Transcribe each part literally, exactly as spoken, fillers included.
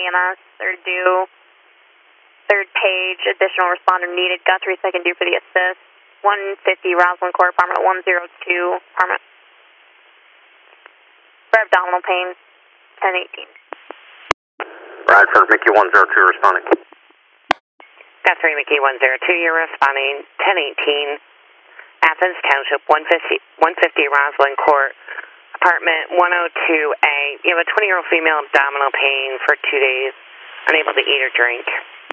M S, third due. Third page, additional responder needed. Guthrie, second due for the assist. one fifty Roslyn Court, apartment one oh two, apartment. For abdominal pain, ten eighteen. Bradford, Mickey one oh two responding. Guthrie, Mickey one oh two, you're responding, ten eighteen. Athens Township, one fifty Roslyn Court, apartment one oh two A. You have a twenty-year-old female abdominal pain for two days, unable to eat or drink.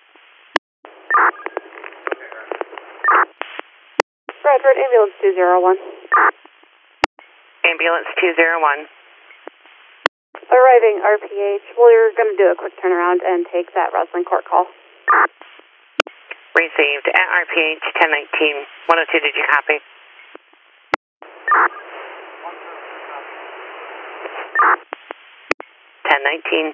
Bradford, ambulance two oh one. Ambulance two oh one. Arriving R P H. We're going to do a quick turnaround and take that Roslyn Court call. Received at R P H ten nineteen. one oh two, did you copy? ten nineteen.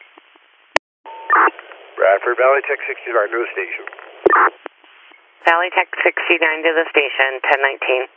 Bradford, Valley Tech sixty-nine to the station. Valley Tech sixty-nine to the station, ten nineteen.